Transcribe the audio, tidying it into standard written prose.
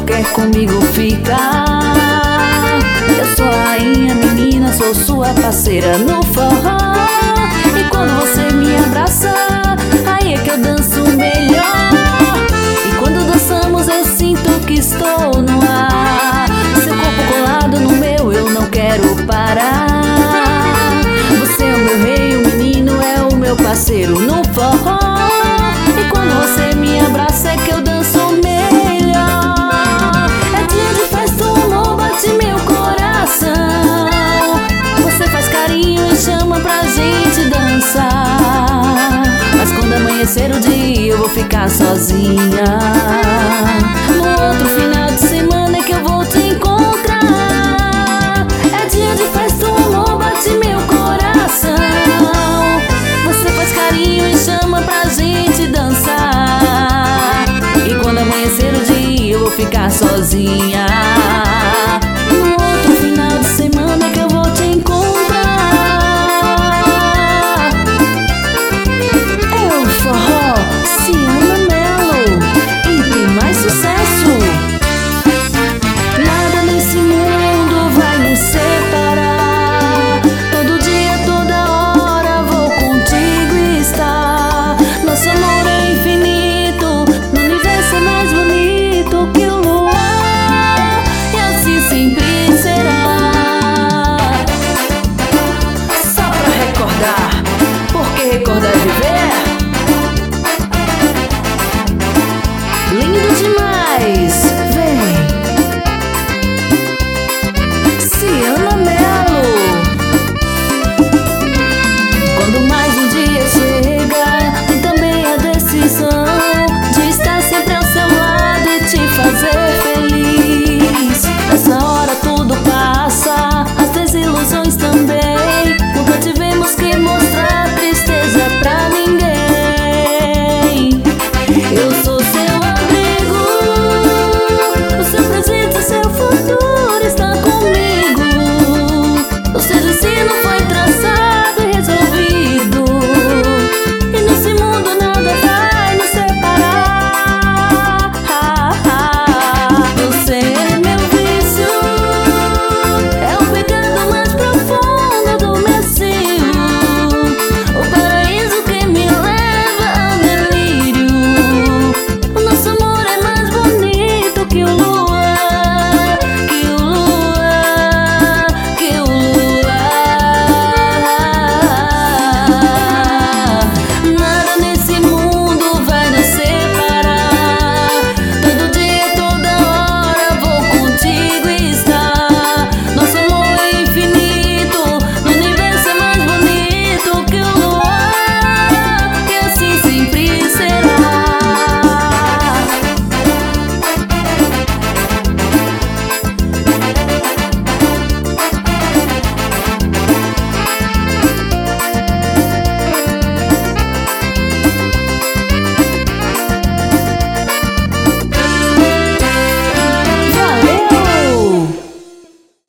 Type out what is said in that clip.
quer comigo ficar. Eu sou a rainha, menina, sou sua parceira no forró. E quando você me abraça, aí é que eu danço melhor. E quando dançamos eu sinto que estou no ar. Seu corpo colado no meu, eu não quero parar. Você é o meu rei, o menino é o meu parceiro no forró. E quando você me abraça é que eu danço melhor. É dia de festa, o amor bate meu coração. Você faz carinho e chama pra gente dançar. Mas quando amanhecer o dia eu vou ficar sozinha. No outro final de semana é que eu vou te encontrar. É dia de festa, o amor bate meu coração. Você faz carinho e chama pra gente dançar. E quando amanhecer o dia eu vou ficar sozinha.